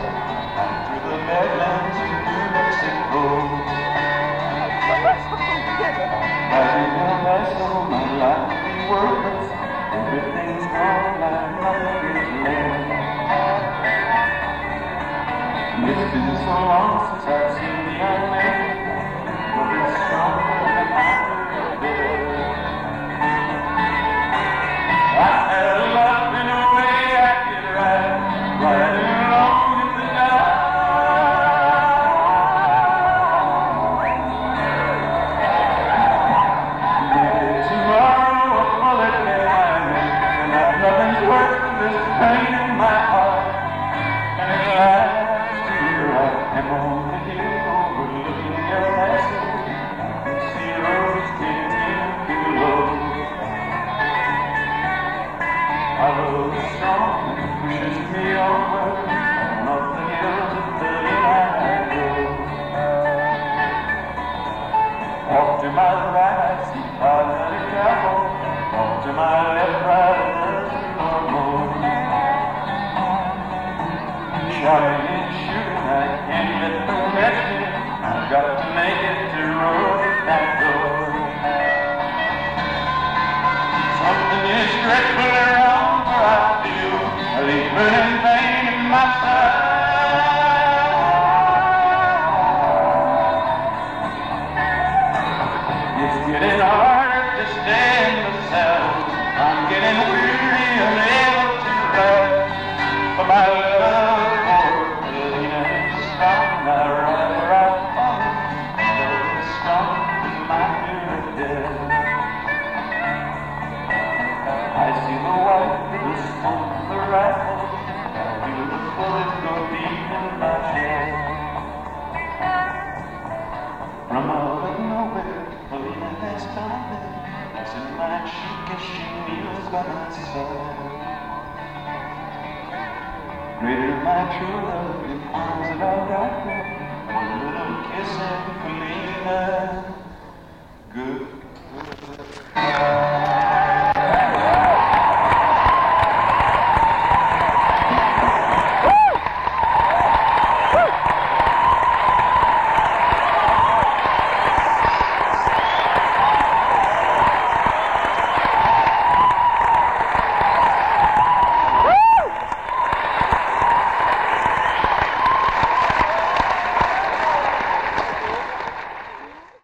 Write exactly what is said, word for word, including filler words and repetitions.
through the Badlands of New Mexico. I've been down there so my life be worthless. Everything's gone like nothing is left. It's been so long since I've seen the young man, but it's stronger than I could have. I had a love in a way I could ride, right along with the dark. Maybe tomorrow a bullet may find me, and that nothing's worse than this pain in my heart. And it lasts. I'm on the hill overlooking your castle. I can see roses getting below. Our love is strong and pushes me onward. On up the hills of the land I go. Walk to my right, see cars and a cowboy. Walk to my left, right, and there's no more. Shouting and shooting, I can't let them catch me. I've got to make it to road that door. Something is dreadfully wrong, for I feel a leaf burning pain in my side. It's getting harder to stay in the saddle. I'm getting weary and able to rest. For my love. I see the white of the smoke of the rifle. I feel the bullet go deep in my chest. From out of nowhere, Helena has found me. Kissing my cheek as she kneels by my side. Greater my true love